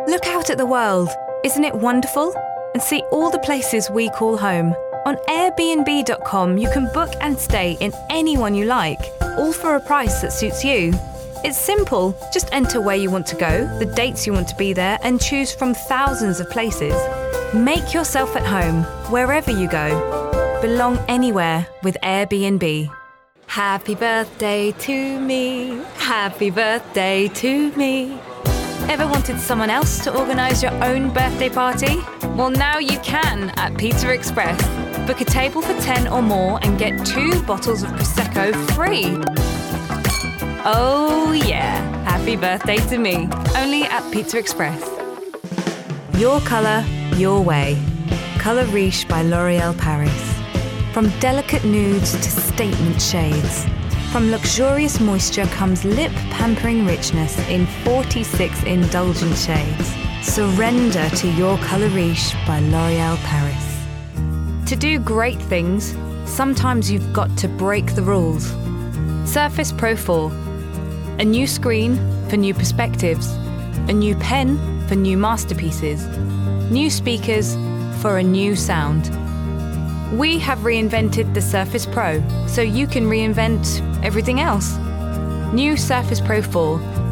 Look out at the world. Isn't it wonderful? And see all the places we call home. On Airbnb.com, you can book and stay in any one you like, all for a price that suits you. It's simple. Just enter where you want to go, the dates you want to be there, and choose from thousands of places. Make yourself at home, wherever you go. Belong anywhere with Airbnb. Happy birthday to me. Happy birthday to me. Ever wanted someone else to organise your own birthday party? Well, now you can at Pizza Express. Book a table for 10 or more and get 2 bottles of Prosecco free. Oh yeah, happy birthday to me. Only at Pizza Express. Your colour, your way. Colour Riche by L'Oréal Paris. From delicate nudes to statement shades. From luxurious moisture comes lip-pampering richness in 46 indulgent shades. Surrender to your Colour Riche by L'Oréal Paris. To do great things, sometimes you've got to break the rules. Surface Pro 4. A new screen for new perspectives. A new pen for new masterpieces. New speakers for a new sound. We have reinvented the Surface Pro, so you can reinvent everything else. New Surface Pro 4